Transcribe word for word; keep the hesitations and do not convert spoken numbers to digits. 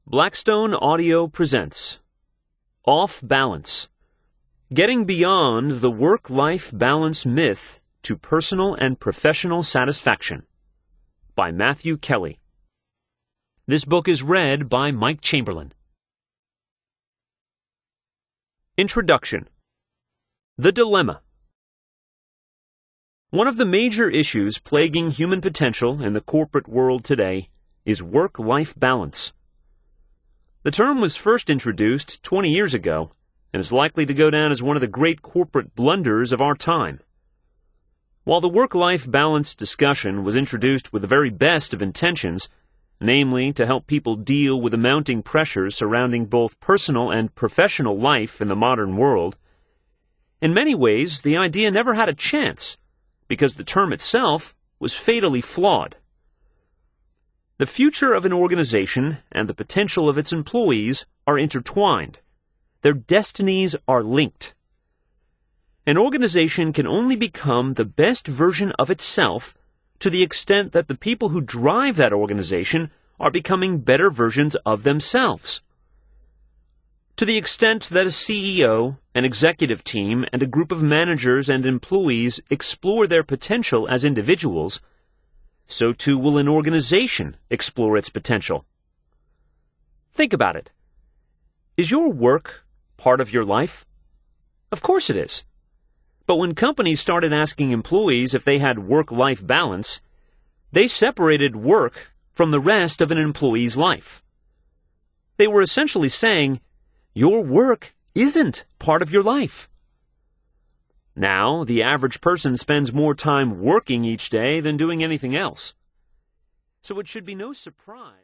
Blackstone Audio presents Off Balance: Getting Beyond the Work-Life Balance Myth to Personal and Professional Satisfaction by Matthew Kelly. This book is read by Mike Chamberlain. Introduction. The Dilemma. One of the major issues plaguing human potential in the corporate world today is work-life balance. The term was first introduced twenty years ago and is likely to go down as one of the great corporate blunders of our time. While the work-life balance discussion was introduced with the very best of intentions, namely to help people deal with the mounting pressures surrounding both personal and professional life in the modern world, in many ways the idea never had a chance because the term itself was fatally flawed. The future of an organization and the potential of its employees are intertwined. Their destinies are linked. An organization can only become the best version of itself to the extent that the people who drive that organization are becoming better versions of themselves. To the extent that a C E O, an executive team, and a group of managers and employees explore their potential as individuals, so too will an organization explore its potential. Think about it. Is your work part of your life? Of course it is. But when companies started asking employees if they had work-life balance, they separated work from the rest of an employee's life. They were essentially saying, your work isn't part of your life. Now, the average person spends more time working each day than doing anything else. So it should be no surprise